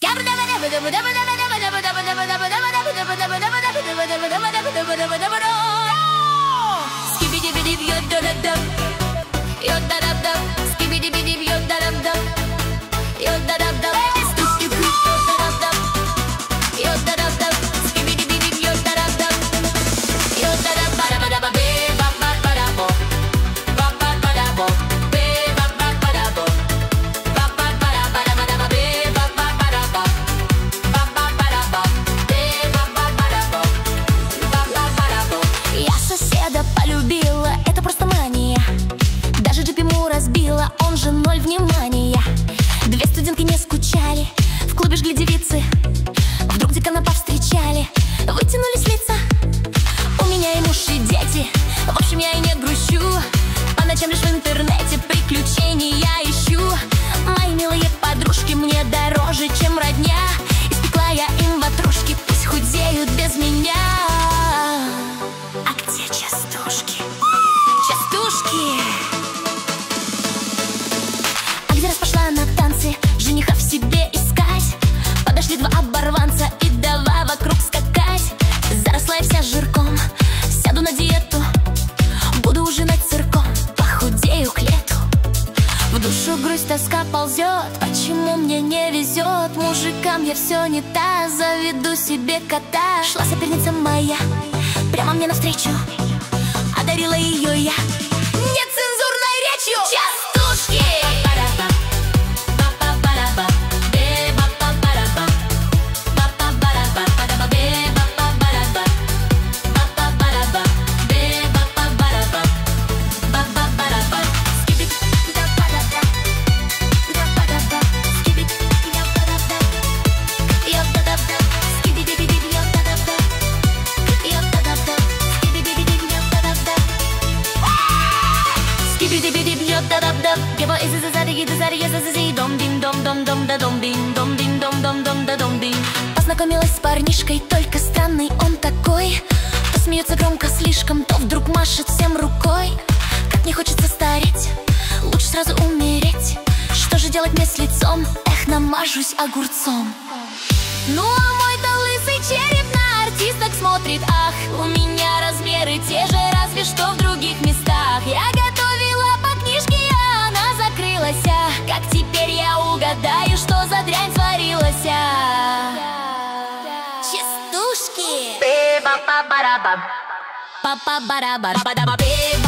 Полюбила, это просто мания. Даже джип ему разбила, он же ноль внимания. Две студентки не скучали, в клубе жгли девицы. Вдруг декана повстречали, вытянулись лица. У меня и муж, и дети, в общем я и не грущу. По ночам лишь в интернете приключений я ищу. Мои милые подружки мне дороже, чем родня. Испекла я им ватрушки, пусть худеют без меня. А где частушки? Частушки! А где раз пошла на танцы, жениха в себе искать? Подошли два оборванца и давай вокруг скакать. Заросла я вся жирком, сяду на диету, буду ужинать сырком, похудею к лету. В душу грусть, тоска ползет, почему мне не везет? Мужикам я все не та, заведу себе кота. Шла соперница моя прямо мне навстречу, одарила ее я нецензурной речью. Частушки! Познакомилась с парнишкой, только странный он такой. То смеется громко слишком, то вдруг машет всем рукой. Как не хочется стареть, лучше сразу умереть. Что же делать мне с лицом? Эх, намажусь огурцом. Ну а мой-то лысый череп на артисток смотрит. Ах, у меня размеры те же, разве что в других местах. Я готовила по книжке, а она закрылась. Как теперь я угадаю, что за дрянь творилась? Частушки! Ба-ба-ба-ба-ба-ба. Ба-ба-ба-ба-ба-ба-ба.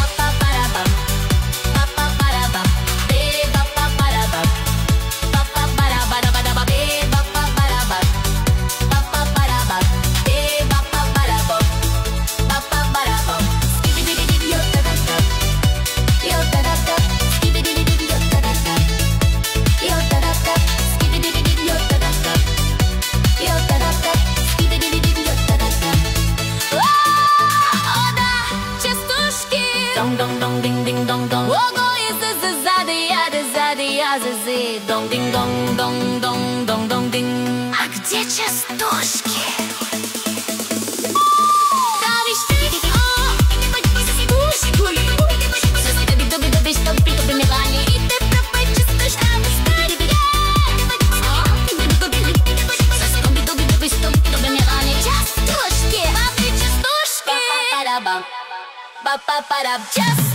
А где частушки? Частушки!